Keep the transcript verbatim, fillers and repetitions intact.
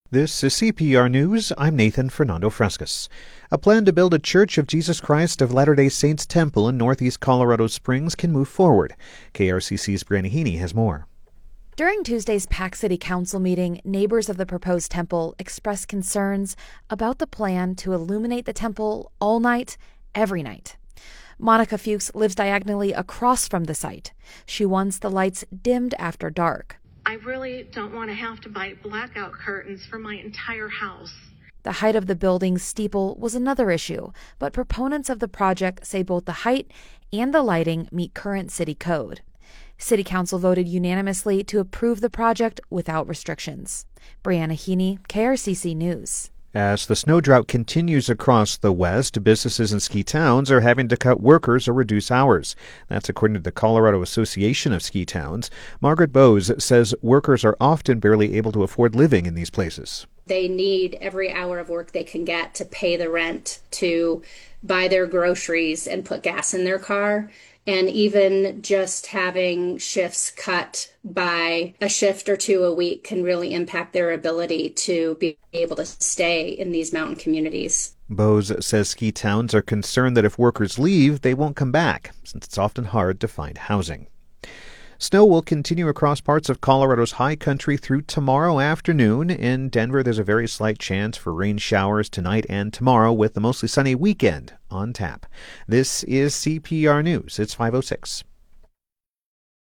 This is C P R News. I'm Nathan Fernando Frescas. A plan to build a Church of Jesus Christ of Latter-day Saints temple in northeast Colorado Springs can move forward. K R C C's Brianna Heaney has more. During Tuesday's Pack City Council meeting, neighbors of the proposed temple expressed concerns about the plan to illuminate the temple all night, every night. Monica Fuchs lives diagonally across from the site. She wants the lights dimmed after dark. I really don't want to have to buy blackout curtains for my entire house. The height of the building's steeple was another issue, but proponents of the project say both the height and the lighting meet current city code. City Council voted unanimously to approve the project without restrictions. Brianna Heaney, K R C C News. As the snow drought continues across the West, businesses and ski towns are having to cut workers or reduce hours. That's according to the Colorado Association of Ski Towns. Margaret Bowes says workers are often barely able to afford living in these places. They need every hour of work they can get to pay the rent, to buy their groceries and put gas in their car. And even just having shifts cut by a shift or two a week can really impact their ability to be able to stay in these mountain communities. Bowes says ski towns are concerned that if workers leave, they won't come back, since it's often hard to find housing. Snow will continue across parts of Colorado's high country through tomorrow afternoon. In Denver, there's a very slight chance for rain showers tonight and tomorrow, with a mostly sunny weekend on tap. This is C P R News. It's five oh six.